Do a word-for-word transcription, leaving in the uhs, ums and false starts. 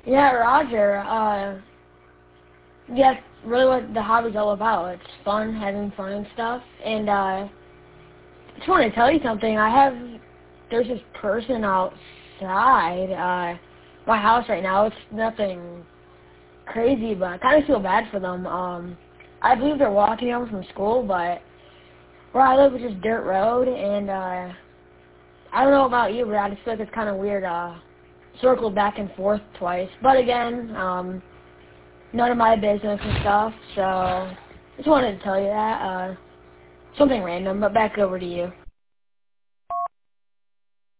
Yeah, Roger, uh, yeah, that's really what the hobby's all about. It's fun, having fun and stuff. And, uh, I just want to tell you something. I have, there's this person outside, uh, my house right now. It's nothing crazy, but I kind of feel bad for them. Um, I believe they're walking home from school, but where I live is just dirt road, and, uh, I don't know about you, but I just feel like it's kind of weird, uh, circle back and forth twice. But again, um, none of my business and stuff, so just wanted to tell you that. Uh, something random, but back over to you.